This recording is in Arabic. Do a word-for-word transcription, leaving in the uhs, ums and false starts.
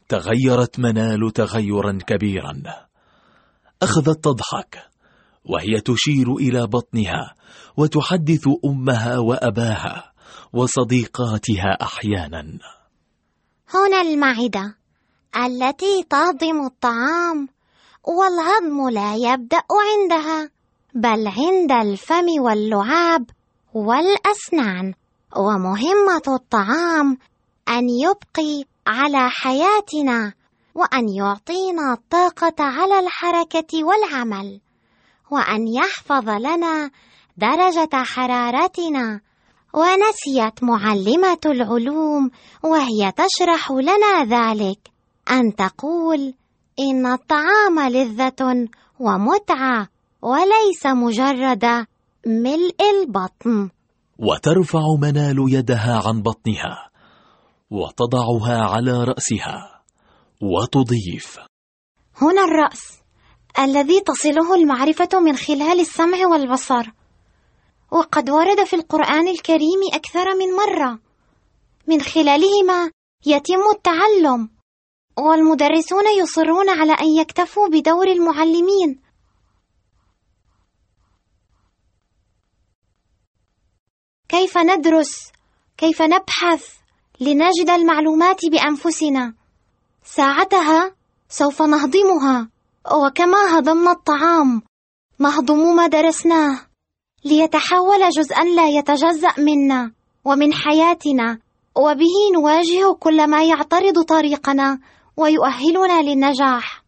تغيرت منال تغيرا كبيرا. أخذت تضحك وهي تشير إلى بطنها وتحدث أمها وأباها وصديقاتها أحيانا. هنا المعدة التي تهضم الطعام، والهضم لا يبدأ عندها بل عند الفم واللعاب والأسنان، ومهمة الطعام أن يبقي على حياتنا وأن يعطينا الطاقة على الحركة والعمل، وأن يحفظ لنا درجة حرارتنا. ونسيت معلمة العلوم وهي تشرح لنا ذلك أن تقول إن الطعام لذة ومتعة وليس مجرد ملء البطن. وترفع منال يدها عن بطنها وتضعها على رأسها وتضيف: هنا الرأس الذي تصله المعرفة من خلال السمع والبصر، وقد ورد في القرآن الكريم أكثر من مرة، من خلالهما يتم التعلم، والمدرسون يصرون على أن يكتفوا بدور المعلمين. كيف ندرس؟ كيف نبحث لنجد المعلومات بأنفسنا؟ ساعتها سوف نهضمها، وكما هضمنا الطعام نهضم ما درسناه ليتحول جزءا لا يتجزأ منا ومن حياتنا، وبه نواجه كل ما يعترض طريقنا ويؤهلنا للنجاح.